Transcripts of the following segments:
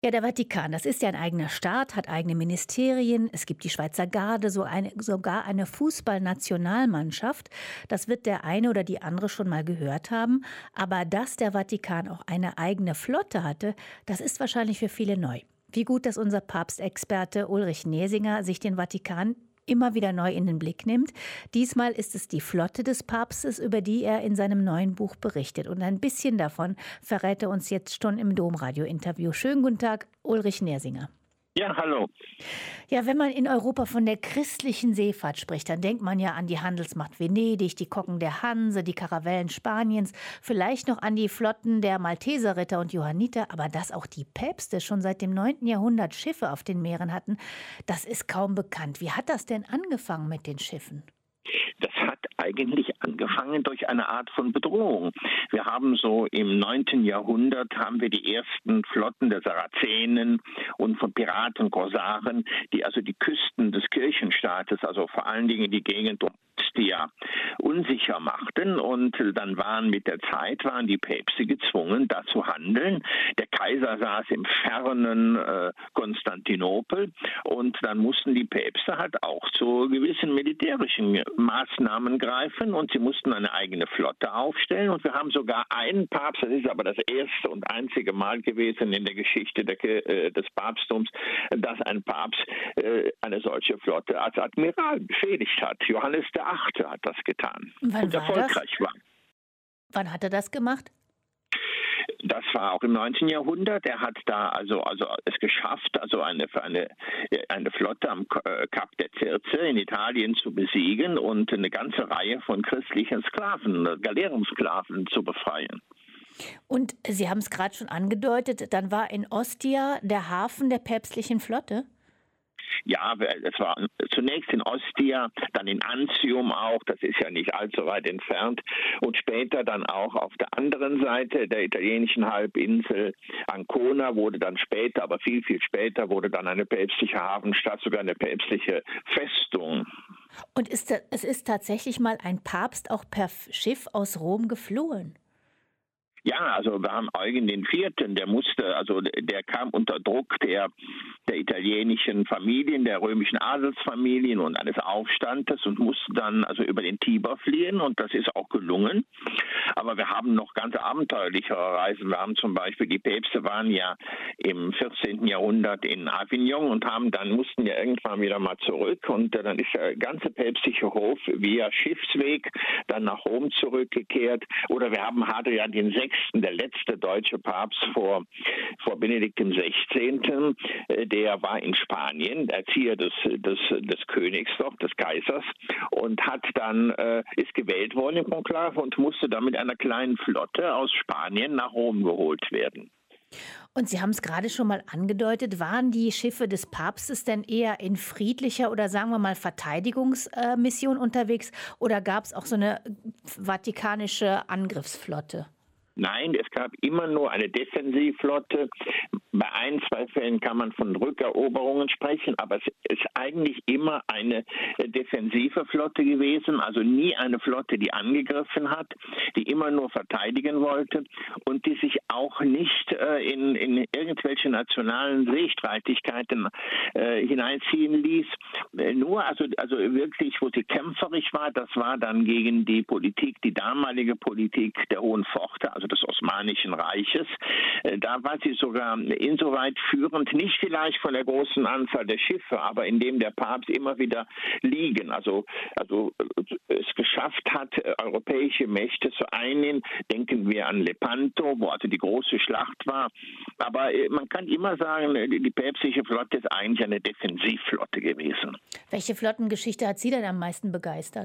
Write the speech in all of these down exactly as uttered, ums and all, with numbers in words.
Ja, der Vatikan, das ist ja ein eigener Staat, hat eigene Ministerien. Es gibt die Schweizer Garde, so eine, sogar eine Fußballnationalmannschaft. Das wird der eine oder die andere schon mal gehört haben. Aber dass der Vatikan auch eine eigene Flotte hatte, das ist wahrscheinlich für viele neu. Wie gut, dass unser Papstexperte Ulrich Nersinger sich den Vatikan immer wieder neu in den Blick nimmt. Diesmal ist es die Flotte des Papstes, über die er in seinem neuen Buch berichtet. Und ein bisschen davon verrät er uns jetzt schon im Domradio-Interview. Schönen guten Tag, Ulrich Nersinger. Ja, hallo. Ja, wenn man in Europa von der christlichen Seefahrt spricht, dann denkt man ja an die Handelsmacht Venedig, die Kocken der Hanse, die Karavellen Spaniens, vielleicht noch an die Flotten der Malteserritter und Johanniter, aber dass auch die Päpste schon seit dem neunten Jahrhundert Schiffe auf den Meeren hatten, das ist kaum bekannt. Wie hat das denn angefangen mit den Schiffen? Das hat eigentlich angefangen durch eine Art von Bedrohung. Wir haben so im neunten Jahrhundert haben wir die ersten Flotten der Sarazenen und von Piraten und Korsaren, die also die Küsten des Kirchenstaates, also vor allen Dingen die Gegend um Ostia, unsicher machten. Und dann waren mit der Zeit waren die Päpste gezwungen, da zu handeln. Der Kaiser saß im fernen äh, Konstantinopel und dann mussten die Päpste halt auch zu gewissen militärischen Maßnahmen greifen und sie mussten eine eigene Flotte aufstellen. Und wir haben sogar einen Papst, das ist aber das erste und einzige Mal gewesen in der Geschichte der, äh, des Papsttums, dass ein Papst äh, eine solche Flotte als Admiral befehligt hat. Johannes der Achte hat das getan Wann und war erfolgreich das? war. Wann hat er das gemacht? Das war auch im neunten Jahrhundert. Er hat da also, also es geschafft, also eine, eine, eine Flotte am Kap der Circe in Italien zu besiegen und eine ganze Reihe von christlichen Sklaven, Galeerensklaven zu befreien. Und Sie haben es gerade schon angedeutet, dann war in Ostia der Hafen der päpstlichen Flotte? Ja, es war zunächst in Ostia, dann in Antium auch, das ist ja nicht allzu weit entfernt, und später dann auch auf der anderen Seite der italienischen Halbinsel Ancona wurde dann später, aber viel, viel später wurde dann eine päpstliche Hafenstadt, sogar eine päpstliche Festung. Und ist, es ist tatsächlich mal ein Papst auch per Schiff aus Rom geflohen? Ja, also wir haben Eugen den Vierten, der musste, also der kam unter Druck der, der italienischen Familien, der römischen Adelsfamilien und eines Aufstandes und musste dann also über den Tiber fliehen und das ist auch gelungen. Aber wir haben noch ganz abenteuerlichere Reisen. Wir haben zum Beispiel, die Päpste waren ja im vierzehnten Jahrhundert in Avignon und haben dann mussten ja irgendwann wieder mal zurück und dann ist der ganze päpstliche Hof via Schiffsweg dann nach Rom zurückgekehrt. Oder wir haben Hadrian den Sechsten, der letzte deutsche Papst vor, vor Benedikt dem Sechzehnten, der war in Spanien, Erzieher des, des, des Königs doch, des Kaisers, und hat dann, äh, ist gewählt worden im Konklave und musste dann mit einer kleinen Flotte aus Spanien nach Rom geholt werden. Und Sie haben es gerade schon mal angedeutet, waren die Schiffe des Papstes denn eher in friedlicher oder sagen wir mal Verteidigungsmission unterwegs oder gab es auch so eine vatikanische Angriffsflotte? Nein, es gab immer nur eine Defensivflotte. Bei ein, zwei Fällen kann man von Rückeroberungen sprechen, aber es ist eigentlich immer eine defensive Flotte gewesen, also nie eine Flotte, die angegriffen hat, die immer nur verteidigen wollte und die sich auch nicht äh, in, in irgendwelche nationalen Seestreitigkeiten äh, hineinziehen ließ. Äh, nur, also, also wirklich, wo sie kämpferisch war, das war dann gegen die Politik, die damalige Politik der Hohen Pforte, also des Osmanischen Reiches. Da war sie sogar insoweit führend, nicht vielleicht von der großen Anzahl der Schiffe, aber indem der Papst immer wieder liegen, also, also es geschafft hat, europäische Mächte zu einigen. Denken wir an Lepanto, wo also die große Schlacht war. Aber man kann immer sagen, die päpstliche Flotte ist eigentlich eine Defensivflotte gewesen. Welche Flottengeschichte hat Sie denn am meisten begeistert?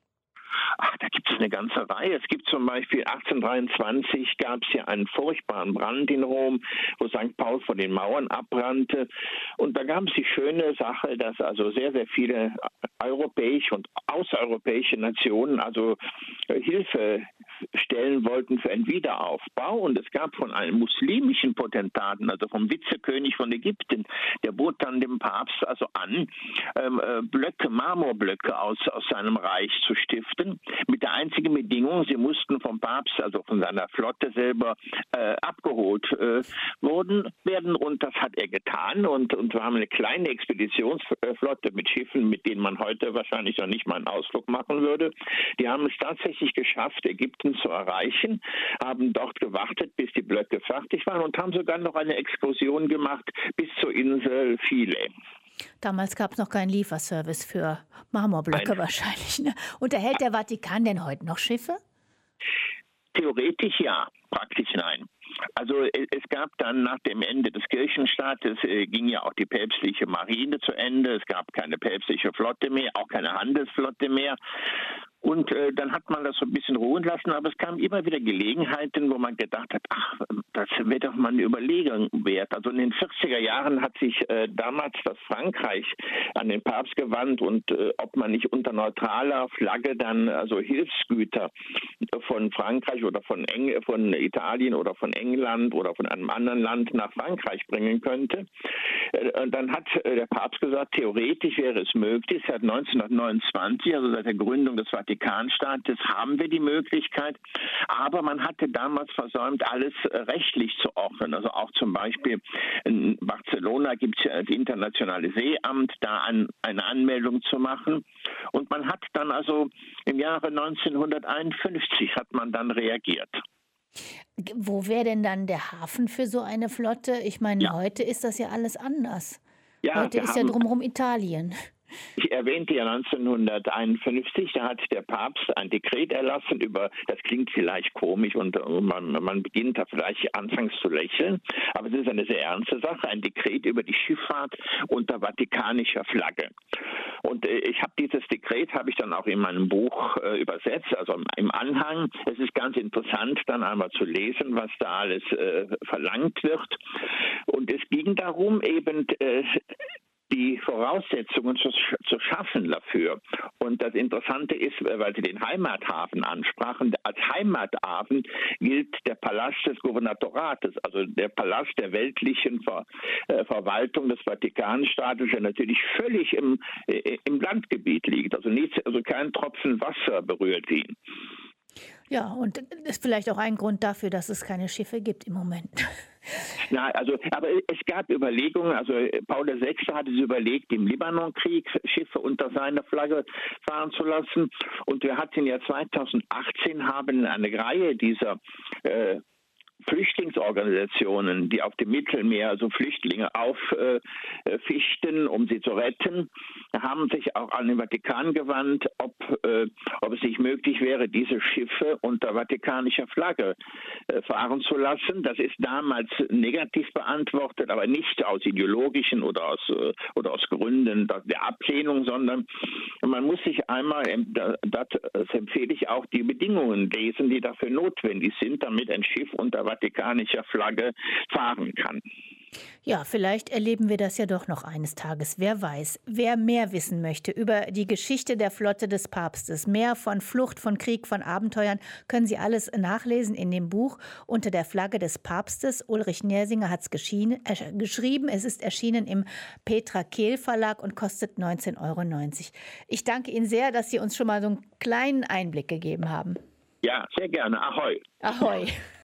Ach, da gibt es eine ganze Reihe. Es gibt zum Beispiel achtzehnhundertdreiundzwanzig gab es ja einen furchtbaren Brand in Rom, wo Sankt Paul von den Mauern abbrannte. Und da gab es die schöne Sache, dass also sehr, sehr viele europäische und außereuropäische Nationen also Hilfe stellen wollten für einen Wiederaufbau. Und es gab von einem muslimischen Potentaten, also vom Vizekönig von Ägypten, der bot dann dem Papst also an, ähm, äh, Blöcke, Marmorblöcke aus, aus seinem Reich zu stiften, mit der einzigen Bedingung, sie mussten vom Papst, also von seiner Flotte selber, äh, abgeholt äh, worden werden. Und das hat er getan. Und, und wir haben eine kleine Expeditionsflotte mit Schiffen, mit denen man heute wahrscheinlich noch nicht mal einen Ausflug machen würde. Die haben es tatsächlich geschafft, Ägypten zu erreichen, haben dort gewartet, bis die Blöcke fertig waren und haben sogar noch eine Exkursion gemacht bis zur Insel Philae. Damals gab es noch keinen Lieferservice für Marmorblöcke. Nein. Wahrscheinlich. Ne? Unterhält der Vatikan denn heute noch Schiffe? Theoretisch ja, praktisch nein. Also es gab dann nach dem Ende des Kirchenstaates, äh, ging ja auch die päpstliche Marine zu Ende, es gab keine päpstliche Flotte mehr, auch keine Handelsflotte mehr. Und äh, dann hat man das so ein bisschen ruhen lassen, aber es kamen immer wieder Gelegenheiten, wo man gedacht hat, ach, das wäre doch mal eine Überlegung wert. Also in den vierziger Jahren hat sich äh, damals das Frankreich an den Papst gewandt und äh, ob man nicht unter neutraler Flagge dann also Hilfsgüter von Frankreich oder von, Eng von Italien oder von England oder von einem anderen Land nach Frankreich bringen könnte. Äh, und dann hat äh, der Papst gesagt, theoretisch wäre es möglich, seit neunzehnhundertneunundzwanzig, also seit der Gründung des Vatikanstaates, haben wir die Möglichkeit, aber man hatte damals versäumt, alles rechtlich zu ordnen. Also auch zum Beispiel in Barcelona gibt es ja das internationale Seeamt, da an, eine Anmeldung zu machen. Und man hat dann also im Jahre neunzehnhunderteinundfünfzig hat man dann reagiert. Wo wäre denn dann der Hafen für so eine Flotte? Ich meine, ja. Heute ist das ja alles anders. Ja, heute ist ja drumherum Italien. Ich erwähnte ja neunzehnhunderteinundfünfzig, da hat der Papst ein Dekret erlassen über, das klingt vielleicht komisch und man, man beginnt da vielleicht anfangs zu lächeln, aber es ist eine sehr ernste Sache, ein Dekret über die Schifffahrt unter vatikanischer Flagge. Und äh, ich habe dieses Dekret, habe ich dann auch in meinem Buch äh, übersetzt, also im Anhang. Es ist ganz interessant, dann einmal zu lesen, was da alles äh, verlangt wird. Und es ging darum, eben äh, die Voraussetzungen zu, zu schaffen dafür. Und das Interessante ist, weil Sie den Heimathafen ansprachen, als Heimathafen gilt der Palast des Gouvernatorates, also der Palast der weltlichen Ver, äh, Verwaltung des Vatikanstaates, der natürlich völlig im, äh, im Landgebiet liegt. Also, nichts, also kein Tropfen Wasser berührt ihn. Ja, und das ist vielleicht auch ein Grund dafür, dass es keine Schiffe gibt im Moment. Ja, also, aber es gab Überlegungen, also Paul der Sechste hatte sich überlegt, im Libanonkrieg Schiffe unter seiner Flagge fahren zu lassen. Und wir hatten ja zweitausendachtzehn haben eine Reihe dieser äh, Flüchtlingsorganisationen, die auf dem Mittelmeer so Flüchtlinge auffischten, äh, um sie zu retten, haben sich auch an den Vatikan gewandt, ob, äh, ob es nicht möglich wäre, diese Schiffe unter vatikanischer Flagge äh, fahren zu lassen. Das ist damals negativ beantwortet, aber nicht aus ideologischen oder aus, äh, oder aus Gründen der Ablehnung, sondern man muss sich einmal, das empfehle ich auch, die Bedingungen lesen, die dafür notwendig sind, damit ein Schiff unter vatikanischer Flagge fahren kann. Ja, vielleicht erleben wir das ja doch noch eines Tages. Wer weiß. Wer mehr wissen möchte über die Geschichte der Flotte des Papstes, mehr von Flucht, von Krieg, von Abenteuern, können Sie alles nachlesen in dem Buch Unter der Flagge des Papstes. Ulrich Nersinger hat es äh, geschrieben. Es ist erschienen im Petra Kehl Verlag und kostet neunzehn Euro neunzig. Ich danke Ihnen sehr, dass Sie uns schon mal so einen kleinen Einblick gegeben haben. Ja, sehr gerne. Ahoi. Ahoi.